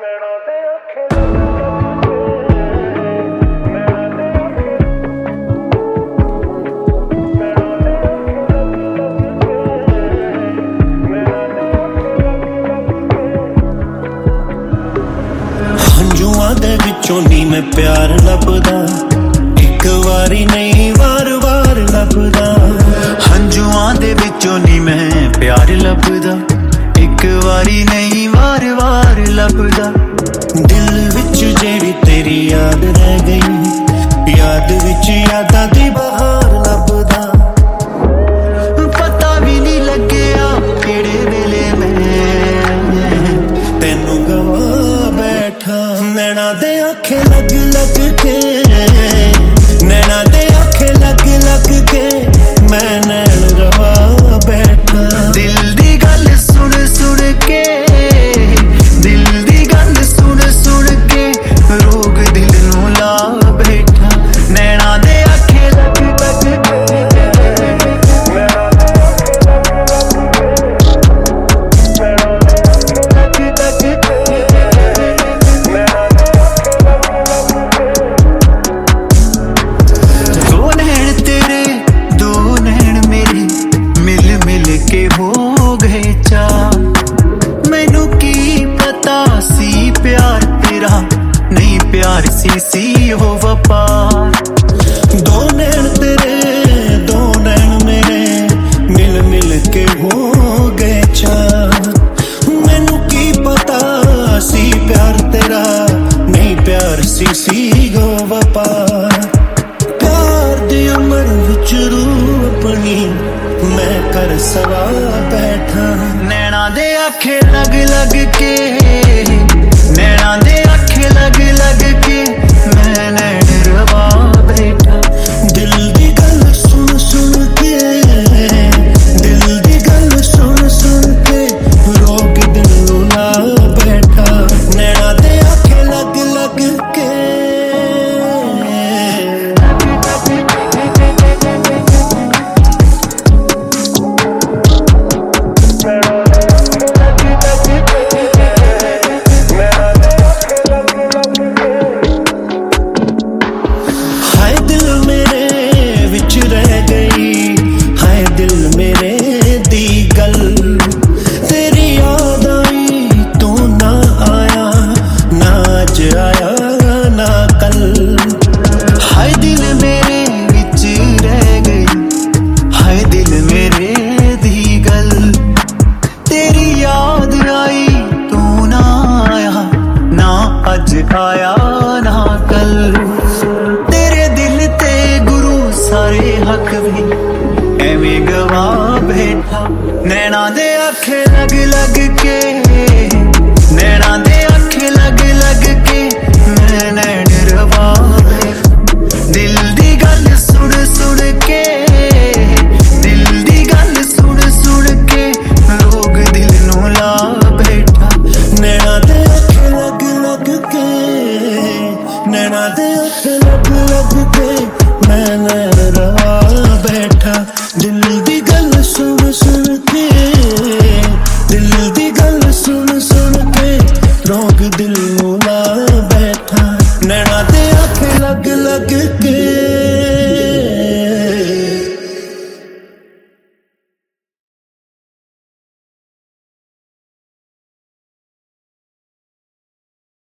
ਹੰਝੂਆਂ ਦੇ ਵਿੱਚੋਂ ਨੀ ਮੈਂ ਪਿਆਰ ਲੱਭਦਾ, ਇੱਕ ਵਾਰੀ ਨਹੀਂ ਵਾਰ-ਵਾਰ ਲੱਭਦਾ। ਹੰਝੂਆਂ ਦੇ ਵਿੱਚੋਂ ਨੀ ਮੈਂ ਪਿਆਰ ਲੱਭਦਾ, ਇੱਕ ਵਾਰੀ ਨਹੀਂ ਵਾਰ-ਵਾਰ ਲੱਭਦਾ। ਦਿਲ ਵਿੱਚ ਜਿਹੜੀ ਤੇਰੀ ਯਾਦ ਰਹਿ ਗਈ, ਯਾਦ ਵਿੱਚ ਯਾਦਾਂ ਦੀ ਬਹਾਰ ਲੱਭਦਾ। ਪਤਾ ਵੀ ਨਹੀਂ ਲੱਗਿਆ ਕਿਹੜੇ ਵੇਲੇ ਮੈਂ ਤੈਨੂੰ ਗਵਾ ਬੈਠਾ। ਨੈਣਾ ਦੇ ਆਖੇ ਲੱਗ ਲੱਗ ਕੇ, ਨੈਣਾ ਦੇ ਆਖੇ ਲੱਗ ਲੱਗ ਕੇ ਮੈਂ ਨੈਣ ਰਵਾ ਬੈਠਾ। ਦਿਲ ਦੀ ਗੱਲ ਸੁਣ ਸੁਣ ਕੇ, ਦਿਲ ਦੀ ਗੱਲ ਸੁਣ ਸੁਣ ਕੇ ਰੋਗ ਦਿਲ ਨੂੰ ਲਾ ਬੈਠਾ। ਨੈਣਾ ਦੇ ਆਖੇ ਲੱਗ ਲੱਗ ਕੇ, ਦੋ ਨੈਣ ਤੇਰੇ ਦੋ ਨੈਣ ਮੇਰੇ ਮਿਲ ਮਿਲ ਕੇ ਹੋ ਗਏ ਚਾਰ। ਮੈਨੂੰ ਕੀ ਪਤਾ ਸੀ ਪਿਆਰ ਤੇਰਾ ਨਹੀਂ ਪਿਆਰ ਸੀ ਉਹ ਵਪਾਰ। ਦੋ ਨੈਣ ਤੇਰੇ ਦੋ ਨੈਣ ਮੇਰੇ ਮਿਲ ਮਿਲ ਕੇ ਹੋ ਗਏ ਚਾਰ। ਮੈਨੂੰ ਕੀ ਪਤਾ ਸੀ ਪਿਆਰ ਤੇਰਾ ਨਹੀਂ ਪਿਆਰ ਸੀ ਉਹ ਵਪਾਰ। ਪਿਆਰ ਦੀ ਉਮਰ ਵਿੱਚ ਰੂਹ ਆਪਣੀ ਮੈਂ ਕਰ ਸਵਾ ਬੈਠਾ। ਨੈਣਾ ਦੇ ਆਖੇ ਲੱਗ ਲੱਗ ਕੇ, ਨੈਣਾ ਦੇ ਆਖੇ ਲੱਗ ਲੱਗ ਕੇ ਮੈਂ ਨੈਣ ਰਵਾ ਬੈਠਾ। ਦਿਲ ਦੀ ਗੱਲ ਸੁਣ ਸੁਣ ਕੇ, ਦਿਲ ਦੀ ਗੱਲ ਸੁਣ ਸੁਣ ਕੇ ਰੋਗ ਦਿਲ ਨੂੰ ਲਾ ਬੈਠਾ। ਨੈਣਾ ਦੇ ਆਖੇ ਲੱਗ ਲੱਗ ਕੇ, ਹਾਏ ਦਿਲ ਮੇਰੇ ਵਿੱਚ ਰਹਿ ਗਈ, ਹਾਏ ਦਿਲ ਮੇਰੇ ਦੀ ਗੱਲ। ਤੇਰੀ ਯਾਦ ਆਈ ਤੂੰ ਨਾ ਆਇਆ, ਨਾ ਅੱਜ ਆਇਆ ਨਾ ਕੱਲ। ਹਾਏ ਦਿਲ ਮੇਰੇ ਵਿੱਚ ਰਹਿ ਗਈ, ਹਾਏ ਦਿਲ ਮੇਰੇ ਦੀ ਗੱਲ। ਤੇਰੀ ਯਾਦ ਆਈ ਤੂੰ ਨਾ ਆਇਆ, ਨਾ ਅੱਜ ਆਇਆ ਨਾ ਕੱਲ। ਤੇਰੇ ਦਿਲ ਤੇ ਗੁਰੂ ਸਾਰੇ ਹੱਕ ਵੀ ਐਵੇਂ ਗਵਾ ਬੈਠਾ। ਨੈਣਾ ਦੇ ਆਖੇ ਲੱਗ ਲੱਗ ਕੇ,